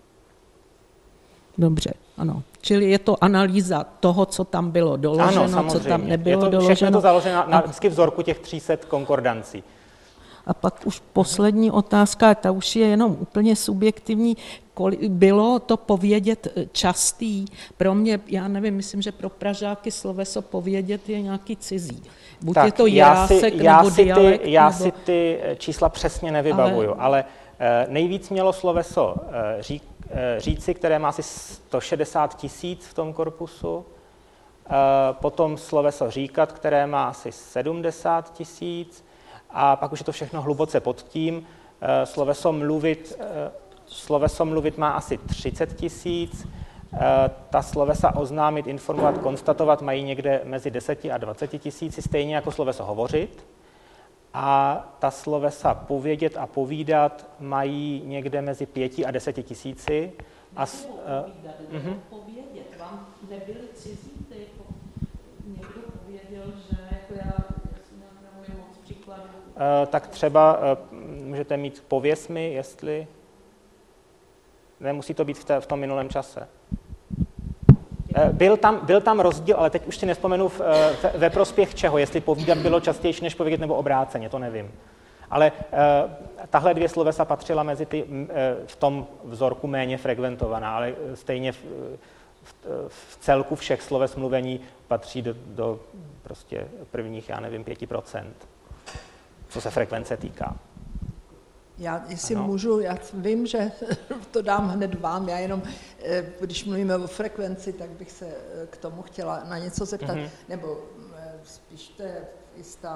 Dobře, ano. Čili je to analýza toho, co tam bylo doloženo,
ano,
co tam nebylo
je to,
doloženo.
Všechno je to založeno na, na vždycky vzorku těch tří set konkordancí.
A pak už poslední otázka, ta už je jenom úplně subjektivní. Bylo to povědět častý? Pro mě, já nevím, myslím, že pro Pražáky sloveso povědět je nějaký cizí. Buď
tak,
je to
já si,
jásek
já
nebo
si
dialekt.
Ty, já
nebo...
si ty čísla přesně nevybavuju, ale, ale nejvíc mělo sloveso ří, říci, které má asi sto šedesát tisíc v tom korpusu, potom sloveso říkat, které má asi sedmdesát tisíc, a pak už je to všechno hluboce pod tím. Sloveso mluvit, sloveso mluvit má asi třicet tisíc, ta slovesa oznámit, informovat, konstatovat mají někde mezi deseti a dvaceti tisíci, stejně jako sloveso hovořit. A ta slovesa povědět a povídat mají někde mezi pěti a deseti tisíci. A s, uh, uh-huh.
Povědět, vám nebyli cizí, ty jako někdo pověděl, že jako já, jestli neznám moc příkladů.
Uh, tak třeba uh, můžete mít pověsmy, jestli nemusí to být v, té, v tom minulém čase. Uh, byl, tam, byl tam rozdíl, ale teď už si nevzpomenu v, ve, ve prospěch čeho, jestli povídat bylo častější než povědět nebo obráceně, to nevím. Ale uh, tahle dvě slovesa patřila mezi ty uh, v tom vzorku méně frekventovaná, ale stejně v, v, v celku všech sloves mluvení patří do, do prostě prvních, já nevím, pěti procent, co se frekvence týká.
Já, jestli
ano.
můžu, já vím, že to dám hned vám, já jenom, když mluvíme o frekvenci, tak bych se k tomu chtěla na něco zeptat, mm-hmm. nebo spíš to je jistá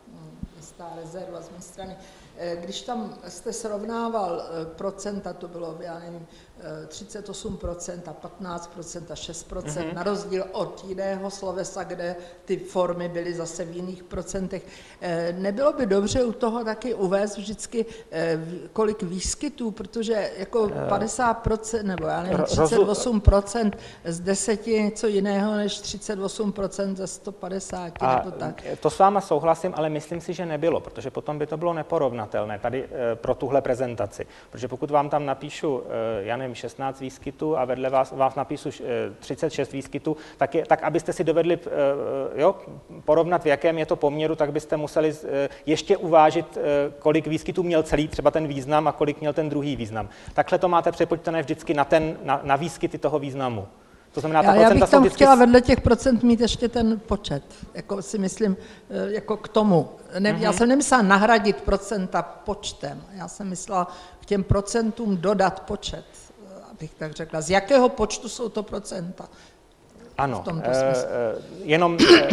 jistá rezerva z mé strany. Když tam jste srovnával procenta, to bylo, já nevím, třicet osm procent a patnáct procent a šest procent, mm-hmm. na rozdíl od jiného slovesa, kde ty formy byly zase v jiných procentech. Nebylo by dobře u toho taky uvést vždycky, kolik výskytů, protože jako padesát procent, nebo já nevím, třicet osm procent z deseti je něco jiného než třicet osm procent ze sto padesát,
a
nebo tak.
To s váma souhlasím, ale myslím si, že nebylo, protože potom by to bylo neporovnatelné tady pro tuhle prezentaci. Protože pokud vám tam napíšu, já nevím, šestnáct výskytů a vedle vás, vás napíšu třicet šest výskytů, tak, je, tak abyste si dovedli jo, porovnat, v jakém je to poměru, tak byste museli ještě uvážit, kolik výskytů měl celý třeba ten význam a kolik měl ten druhý význam. Takhle to máte přepočtené vždycky na, ten, na, na výskyty toho významu. To znamená, ta
já, já bych tam
vždycky...
chtěla vedle těch procent mít ještě ten počet, jako si myslím, jako k tomu. Ne, mm-hmm. Já jsem nemyslela nahradit procenta počtem, já jsem myslela k těm procentům dodat počet, abych tak řekla. Z jakého počtu jsou to procenta?
Ano,
v tomto
e, jenom e,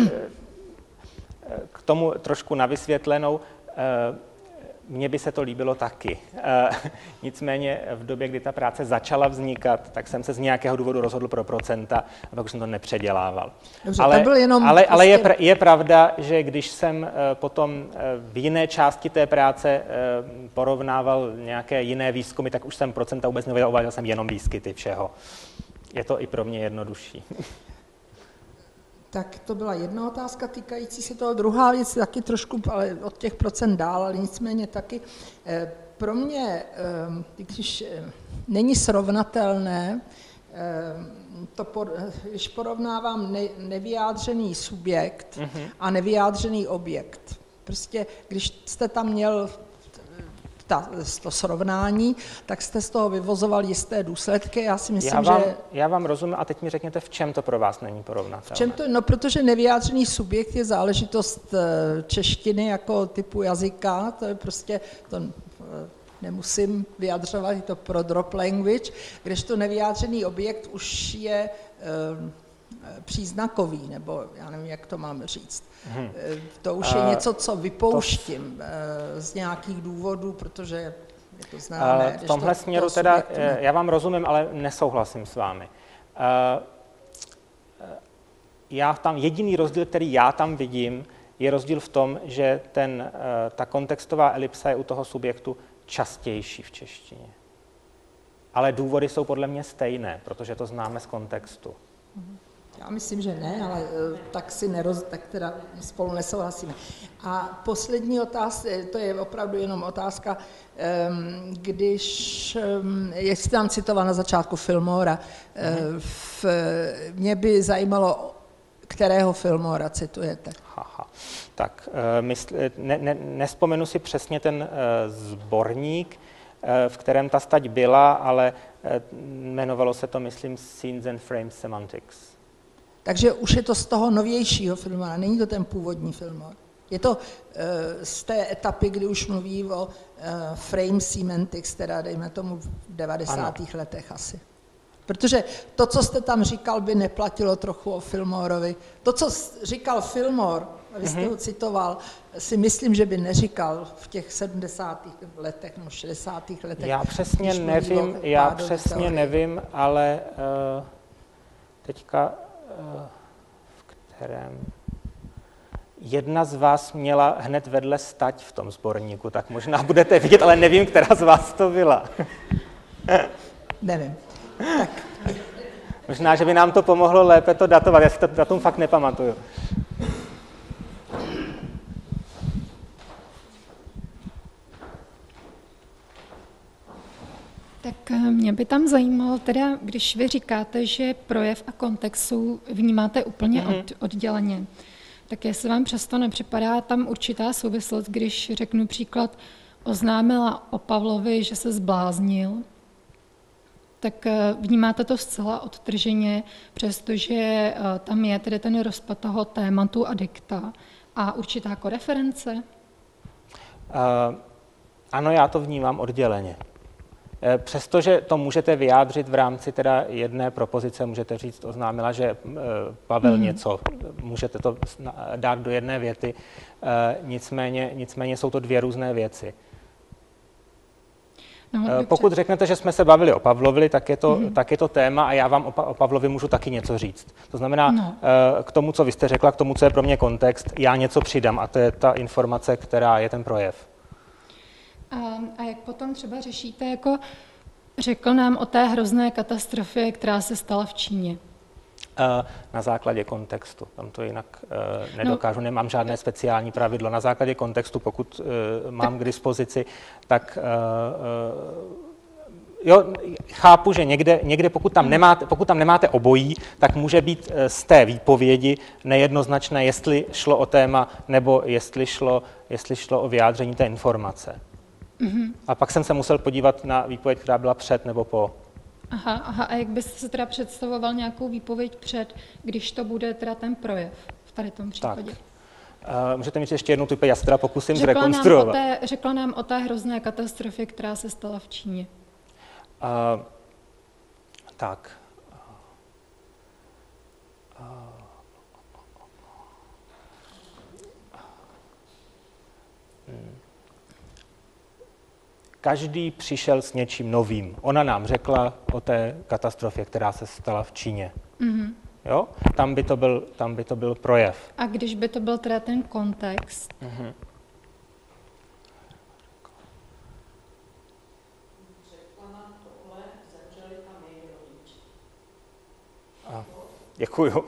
k tomu trošku na vysvětlenou, e, mně by se to líbilo taky. E, nicméně v době, kdy ta práce začala vznikat, tak jsem se z nějakého důvodu rozhodl pro procenta a pak už jsem to nepředělával.
Dobře,
ale
to byl jenom
ale,
prostě...
ale je, pr- je pravda, že když jsem e, potom e, v jiné části té práce e, porovnával nějaké jiné výzkumy, tak už jsem procenta vůbec neuvěděl, uváděl jsem jenom výskyty všeho. Je to i pro mě jednodušší.
Tak to byla jedna otázka týkající se toho. Druhá věc taky trošku, ale od těch procent dál, ale nicméně taky. Pro mě, když není srovnatelné, to, když porovnávám ne, nevyjádřený subjekt mm-hmm. a nevyjádřený objekt. Prostě, když jste tam měl ta, to srovnání, tak jste z toho vyvozoval jisté důsledky. Já si myslím,
já vám,
že...
Já vám rozumím a teď mi řekněte, v čem to pro vás není porovnatelné.
V čem to? No, protože nevyjádřený subjekt je záležitost češtiny jako typu jazyka, to je prostě, to nemusím vyjadřovat, je to pro drop language, kdežto nevyjádřený objekt už je příznakový, nebo já nevím, jak to mám říct. Hmm. To už je něco, co vypouštím to... z nějakých důvodů, protože je to známé.
V tomhle to, směru teda, já vám rozumím, ale nesouhlasím s vámi. Já tam, jediný rozdíl, který já tam vidím, je rozdíl v tom, že ten, ta kontextová elipsa je u toho subjektu častější v češtině. Ale důvody jsou podle mě stejné, protože to známe z kontextu.
Já myslím, že ne, ale tak si neroz, tak teda spolu nesouhlasíme. A poslední otázka, to je opravdu jenom otázka, když, jak jste tam citoval na začátku Fillmora, v, mě by zajímalo, kterého Fillmora citujete.
Haha. Tak mysl, ne, ne, nespomenu si přesně ten sborník, v kterém ta stať byla, ale jmenovalo se to, myslím, Scenes and Frames Semantics.
Takže už je to z toho novějšího Fillmora, není to ten původní Fillmore. Je to uh, z té etapy, kdy už mluví o uh, frame semantics, teda dejme tomu v devadesátých letech asi. Protože to, co jste tam říkal, by neplatilo trochu o Fillmorovi. To, co říkal Fillmore, a vy jste mm-hmm. ho citoval, si myslím, že by neříkal v těch sedmdesátých letech nebo šedesátých letech.
Já přesně nevím, já přesně teorie. nevím, ale uh, teďka uh, v kterém... Jedna z vás měla hned vedle stať v tom sborníku, tak možná budete vidět, ale nevím, která z vás to byla.
Nevím. Tak.
Možná, že by nám to pomohlo lépe to datovat, já si to datum fakt nepamatuju.
Tak mě by tam zajímalo, teda, když vy říkáte, že projev a kontext vnímáte úplně mm-hmm. od, odděleně, tak jestli vám přesto nepřipadá tam určitá souvislost, když řeknu příklad, oznámila o Pavlovi, že se zbláznil, tak vnímáte to zcela odtrženě, přestože tam je tedy ten rozpad toho tématu a dikta a určitá koreference?
Uh, ano, já to vnímám odděleně. Přestože to můžete vyjádřit v rámci teda jedné propozice, můžete říct, oznámila, že Pavel mm. něco, můžete to dát do jedné věty, nicméně, nicméně jsou to dvě různé věci. No, pokud řeknete, že jsme se bavili o Pavlovi, tak je to, mm-hmm. tak je to téma a já vám o, pa- o Pavlovi můžu taky něco říct. To znamená, no. k tomu, co vy jste řekla, k tomu, co je pro mě kontext, já něco přidám a to je ta informace, která je ten projev.
A, a jak potom třeba řešíte, jako řekl nám o té hrozné katastrofě, která se stala v Číně?
Na základě kontextu. Tam to jinak uh, nedokážu, no, nemám žádné speciální pravidlo. Na základě kontextu, pokud uh, mám k dispozici, tak uh, uh, jo, chápu, že někde, někde pokud, tam nemáte, pokud tam nemáte obojí, tak může být z té výpovědi nejednoznačné, jestli šlo o téma, nebo jestli šlo, jestli šlo o vyjádření té informace. Mm-hmm. A pak jsem se musel podívat na výpověď, která byla před nebo po.
Aha, aha, a jak byste se teda představoval nějakou výpověď před, když to bude teda ten projev v tady tom případě?
Tak. Uh, můžete mi ještě jednou tu já se teda pokusím
řekla
zrekonstruovat.
Nám o té, řekla nám o té hrozné katastrofě, která se stala v Číně.
Uh, tak. Uh, hmm. Každý přišel s něčím novým. Ona nám řekla o té katastrofě, která se stala v Číně. Mm-hmm. Jo? Tam by to byl, tam by to byl projev.
A když by to byl teda ten kontext? Mm-hmm.
A, děkuju.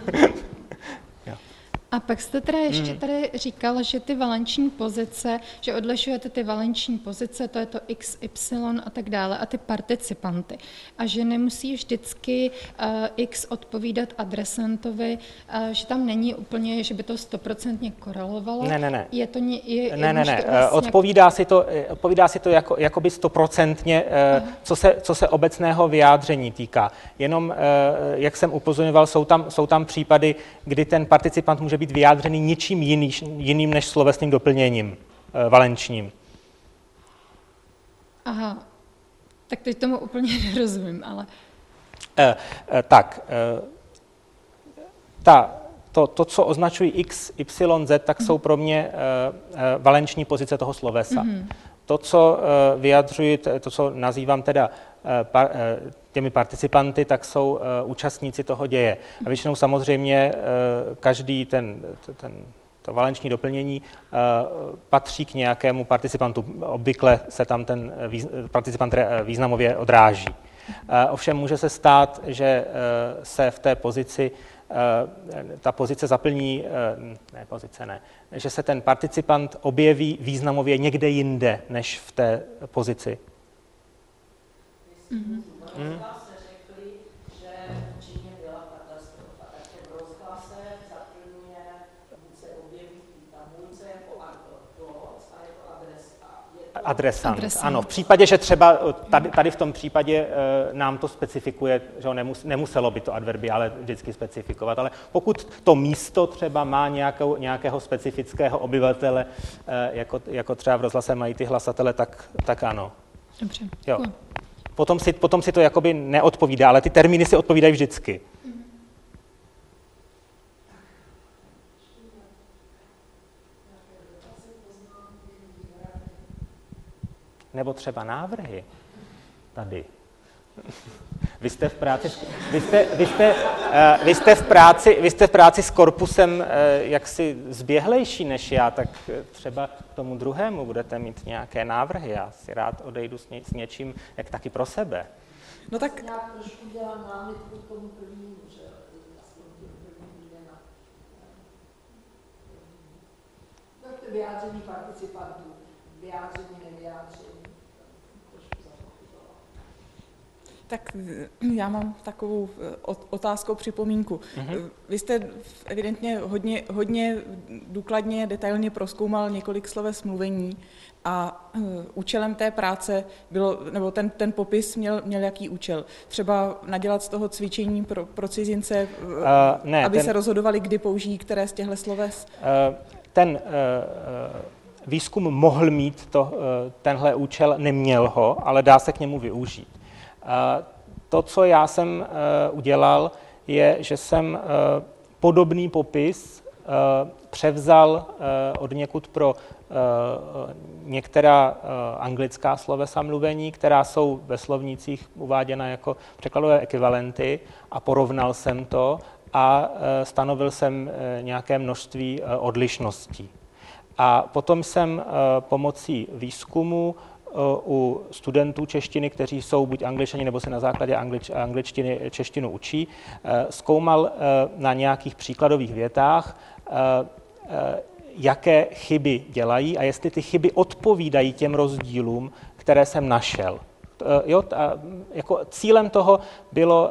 A pak jste teda ještě tady říkal, že ty valenční pozice, že odlišujete ty valenční pozice, to je to X, Y a tak dále, a ty participanty. A že nemusí vždycky uh, X odpovídat adresantovi, uh, že tam není úplně, že by to stoprocentně korelovalo.
Ne, ne, ne.
Je to ně, je,
ne, ne, ne. Vlastně odpovídá si to, odpovídá si to jako, jakoby stoprocentně, uh, co se, co se obecného vyjádření týká. Jenom, uh, jak jsem upozorňoval, jsou tam, jsou tam případy, kdy ten participant může být vyjádřený ničím jiný, jiným než slovesným doplněním e, valenčním.
Aha, tak teď tomu úplně nerozumím, ale...
E, e, tak, e, ta, to, to, co označují X, Y, Z, tak mm. jsou pro mě e, e, valenční pozice toho slovesa. Mm. To, co e, vyjadřuji, to, co nazývám teda e, pa, e, těmi participanty, tak jsou uh, účastníci toho děje. A většinou samozřejmě uh, každý ten, ten, to valenční doplnění uh, patří k nějakému participantu. Obvykle se tam ten výz, participant významově odráží. Uh, ovšem může se stát, že uh, se v té pozici, uh, ta pozice zaplní, uh, ne, pozice ne, že se ten participant objeví významově někde jinde, než v té pozici.
Mm-hmm.
Hmm. Adresant. Adresant. Ano, v případě, že třeba tady, tady v tom případě e, nám to specifikuje, že nemus, nemuselo by to adverbiále vždycky specifikovat, ale pokud to místo třeba má nějakou, nějakého specifického obyvatele, e, jako, jako třeba v rozhlase mají ty hlasatele, tak, tak ano.
Dobře.
Jo. Potom si, potom si to jakoby neodpovídá, ale ty termíny si odpovídají vždycky. Nebo třeba návrhy tady. Vy jste v práci, vy jste, vy jste, uh, vy jste v práci, vy jste v práci s korpusem uh, jaksi zběhlejší než já, tak třeba k tomu druhému budete mít nějaké návrhy. Já si rád odejdu s, ně, s něčím, jak taky pro sebe.
No tak já trošku dělám námitku k tomu prvnímu, že aspoň tím prvním jde na vyjádření participantů, vyjádření, nevyjádření.
Tak já mám takovou otázku, připomínku. Mm-hmm. Vy jste evidentně hodně, hodně důkladně, detailně prozkoumal několik sloves mluvení a účelem té práce bylo, nebo ten, ten popis měl, měl jaký účel? Třeba nadělat z toho cvičení pro, pro cizince, uh, ne, aby ten, se rozhodovali, kdy použijí které z těchto sloves?
Uh, ten... Uh, výzkum mohl mít to, tenhle účel, neměl ho, ale dá se k němu využít. To, co já jsem udělal, je, že jsem podobný popis převzal od někud pro některá anglická slovesa mluvení, která jsou ve slovnících uváděna jako překladové ekvivalenty, a porovnal jsem to a stanovil jsem nějaké množství odlišností. A potom jsem pomocí výzkumu u studentů češtiny, kteří jsou buď Angličani, nebo se na základě anglič, angličtiny češtinu učí, zkoumal na nějakých příkladových větách, jaké chyby dělají a jestli ty chyby odpovídají těm rozdílům, které jsem našel. Jo, jako cílem toho bylo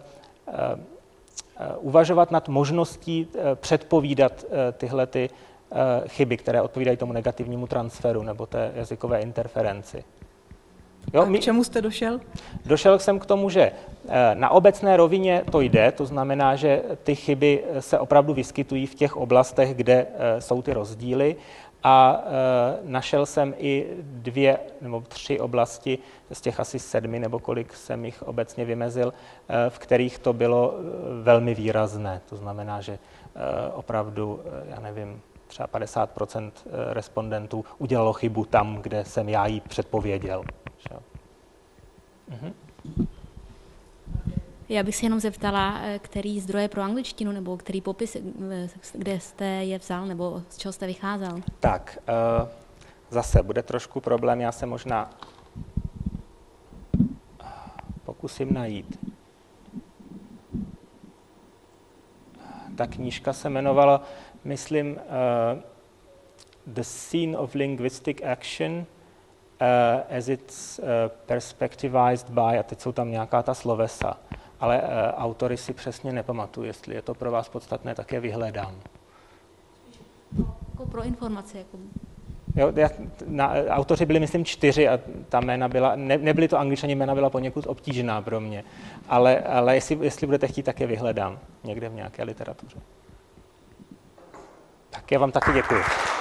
uvažovat nad možností předpovídat tyhle ty chyby, které odpovídají tomu negativnímu transferu nebo té jazykové interferenci.
Jo, a k čemu jste došel?
Došel jsem k tomu, že na obecné rovině to jde, to znamená, že ty chyby se opravdu vyskytují v těch oblastech, kde jsou ty rozdíly, a našel jsem i dvě nebo tři oblasti z těch asi sedmi, nebo kolik jsem jich obecně vymezil, v kterých to bylo velmi výrazné. To znamená, že opravdu, já nevím, třeba padesát procent respondentů udělalo chybu tam, kde jsem já ji předpověděl. Mhm.
Já bych se jenom zeptala, který zdroje pro angličtinu, nebo který popis, kde jste je vzal, nebo z čeho jste vycházel?
Tak, zase bude trošku problém, já se možná pokusím najít. Ta knížka se jmenovala, myslím, uh, The Scene of Linguistic Action uh, as it's uh, perspectivized by, a teď jsou tam nějaká ta slovesa, ale uh, autory si přesně nepamatuju, jestli je to pro vás podstatné, tak je vyhledám.
Jako pro informaci. Jako...
Jo, já, na, autoři byli, myslím, čtyři a ta jména byla, ne, nebyly to Angličani, jména byla poněkud obtížná pro mě, ale, ale jestli, jestli budete chtít, tak je vyhledám někde v nějaké literatuře. Tak já vám taky děkuji.